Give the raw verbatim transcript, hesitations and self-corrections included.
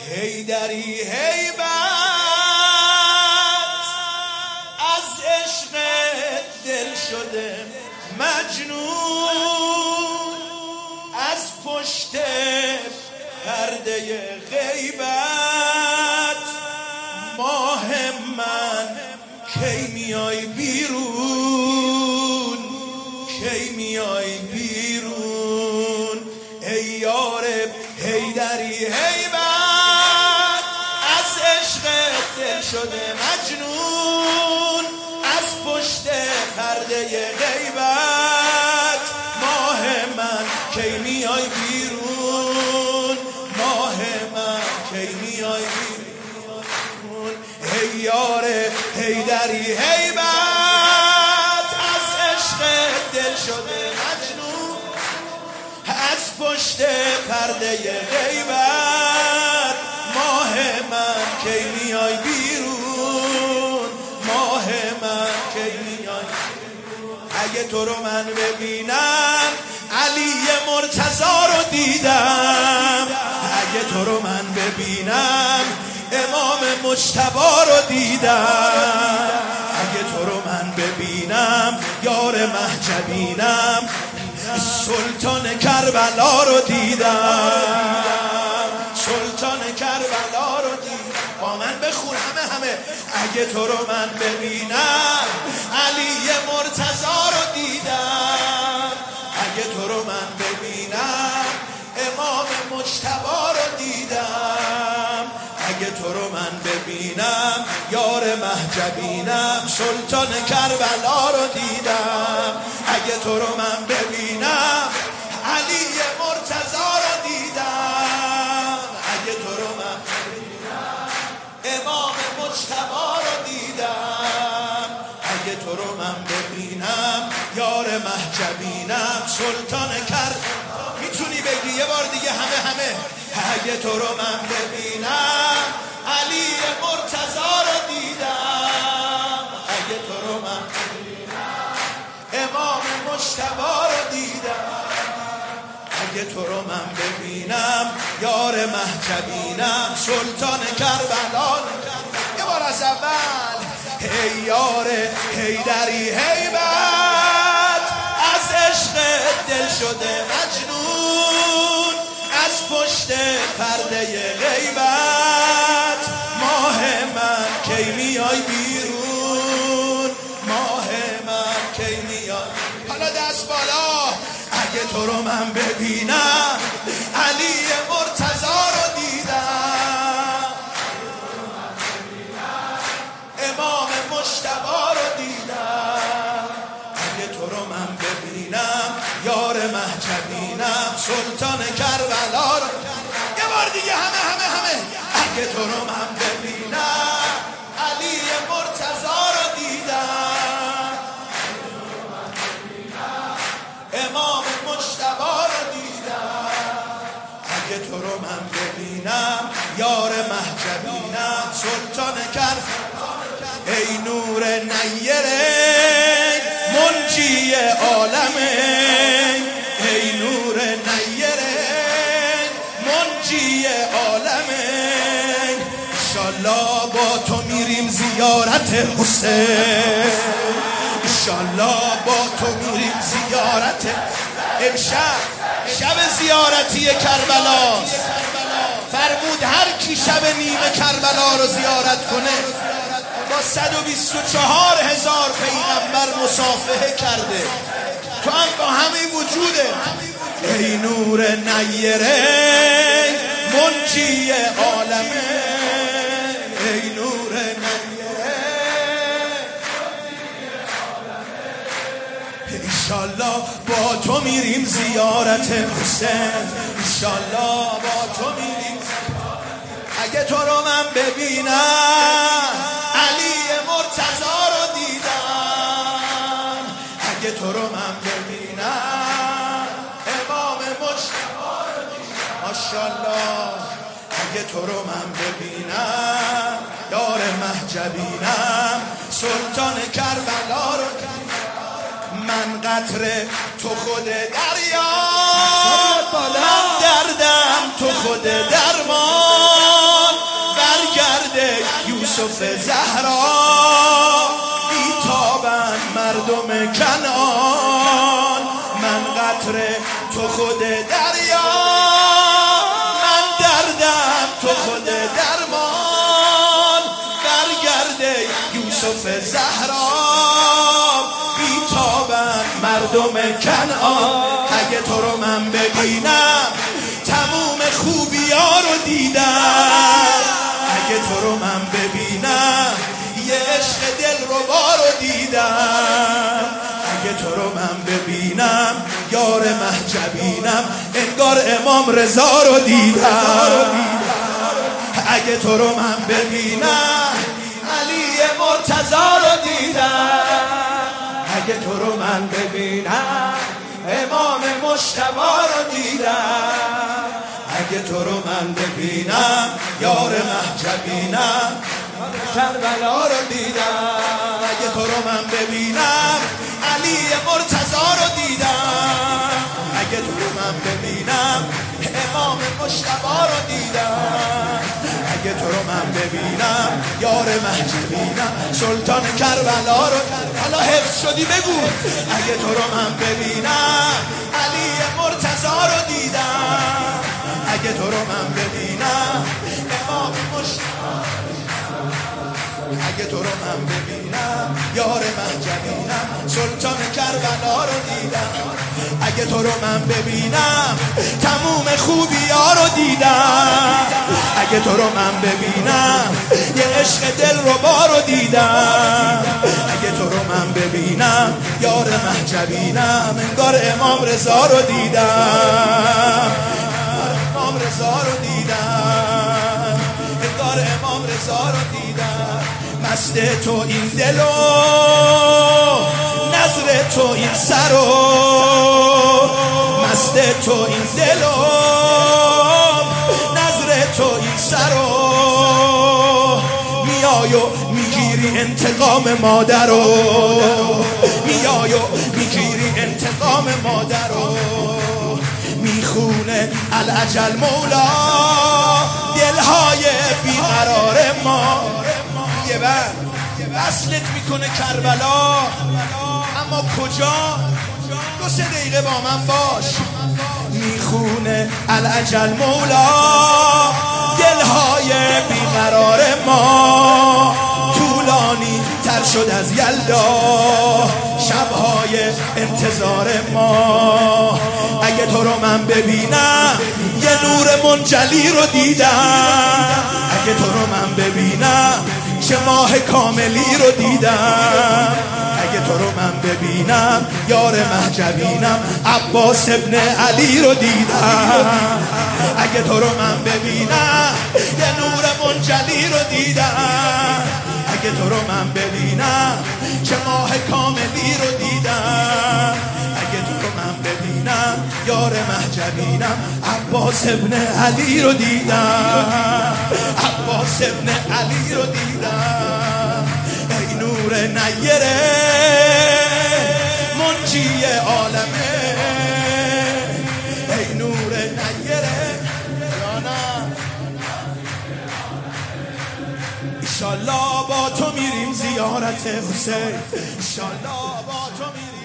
حیدری هیبت از عشق دل شده مجنون، از پشت پرده غیبت ماه من کی میای بیرون، کی میای بیرون ای یار حیدری هیبت از عشق دل شده مجنون، از پشت پرده غیبت ماه من کی میای بیرون، ماه من کی میای بیرون ای یار حیدری هیبت از عشق دل شده مجنون، از پشت پرده غیبت ماه من کی میای بیرون، ماه من کی میای بیرون. اگه تو رو من ببینم علی مرتضی رو دیدم، اگه تو رو من ببینم امام مجتبی رو دیدم، اگه تو رو من ببینم یار مهجبینم سلطان کربلا رو دیدم، سلطان کربلا رو دیدم. با من بخون همه همه. اگه تو رو من ببینم علی مرتضی رو دیدم، اگه تو رو من ببینم امام مجتبی رو دیدم، اگه تو رو من ببینم یار مهجبینم سلطان کربلا رو دیدم، اگه تو رو من ببینم علی مرتضی رو دیدم، اگه تو رو من ببینم امام مجتبی رو دیدم، اگه تو رو من ببینم یار مهجبینم سلطان کربلا. میتونی بگی یه بار دیگه همه همه. اگه تو رو من ببینم علی مرتضی رو دیدم، اگه تو رو من ببینم امام مجتبی رو دیدم، اگه تو رو من ببینم یار مهجبینم سلطان کربلا. یه بار از اول. ای یار حیدری هیبت از عشق دل شده مجنون، از پشت پرده غیبت ماه من کی میای بیرون، ماه من کی میای. حالا دست بالا. اگه تو رو من ببینم علی مرتضی رو دیدم، امام مجتبی رو دیدم، اگه تو رو من ببینم یار مهجبینم سلطان کربلا رو. یه بار دیگه همه همه همه. اگه تو رو من ببینم علی مرتضی رو دیدم، امام مجتبی رو دیدم، اگه تو رو من ببینم یار مهجبینم سلطان کربلا. ای نور نیره منجی عالمه، ای نور نیره منجی عالمه، انشالله با تو میریم زیارت حسین، انشالله با تو میریم زیارت. امشب شب زیارتی کربلاست، فرمود هر کی شب نیمه کربلا رو زیارت کنه با صد و بیست و چهار هزار پیغمبر مصافحه کرده. تو هم با همه وجوده. ای نور نیره منجی عالمه، ای نور نیره انشالله با تو میریم زیارت حسین، انشالله با تو میریم. اگه تو رو من ببینم علی مرتضی رو دیدم، اگه تو رو من ببینم امام مجتبی رو دیدم ماشاءالله، اگه تو رو من ببینم یار مهجبینم سلطان کربلا رو دیدم. من قطره تو خود دریا، من دردم تو خود درمان، یوسف زهرا بیتابن مردم کنعان. من قطره تو خود دریا، من دردم تو خود درمان. برگرده یوسف زهرا بیتابن مردم کنعان. اگه تو رو من ببینم تموم خوبی ها رو دیدم. اگه تو رو من ببینم یه عشق دل رو رو دیدم. اگه تو رو من ببینم یار مهجبینم، انگار امام رضا رو دیدم. اگه تو رو من ببینم علی مرتضی رو دیدم. اگه تو رو من ببینم امام مجتبی رو دیدم. اگه تو رو من ببینم یار مهجبینم، کربلا رو دیدم. اگه تو رو من ببینم علی مرتضی رو دیدم. اگه تو رو من ببینم امام مجتبی رو دیدم. اگه تو رو من ببینم یار مهجبینم، سلطان کربلا رو. حالا حفظ شدی بگو. اگه تو رو من ببینم علی مرتضی رو دیدم. اگه تو رو من ببینم امام مجتبی. اگه تو رو من ببینم یار مهجبینم، سلطان کربلا رو دیدم. اگه تو رو من ببینم تموم خوبی ها رو دیدم. اگه تو رو من ببینم یه عشق دل رو رو دیدم. اگه تو رو من ببینم یار مهجبینم، انگار امام رضا رو دیدم. امام رضا رو دیدم، انگار امام رضا رو دیدم. مست تو این دل و نظر تو این سر و، مست تو این دل و نظر تو این سر و، میای و میگیری انتقام مادر رو، میای و میگیری انتقام مادر رو. میخونه الاجل مولا دلهای بیقرار ما. یه بر وصلت میکنه کربلا، اما کجا؟ دو سه دقیقه با من باش. میخونه الاجل مولا دلهای بیقرار ما. طولانی تر شد از یلدا شبهای انتظار ما. اگه تو رو من ببینم یه نور منجلی رو دیدم. اگه تو رو من ببینم چه ماه کاملی رو دیدم. اگه تو رو من ببینم یار مهجبینم، عباس ابن علی رو دیدم. اگه تو رو من ببینم یه نور منجلی رو دیدم. اگه تو رو من ببینم چه ماه کاملی رو دیدم. اگه تو رو من ببینم یار مهجبینم، عباس ابن علی رو دیدم. عباس ابن علی رو دیدم. ای نور نیره منجی عالمه، ای نور نیره جانم. ایشالله با تو میریم زیارت حسین، ایشالله با تو میریم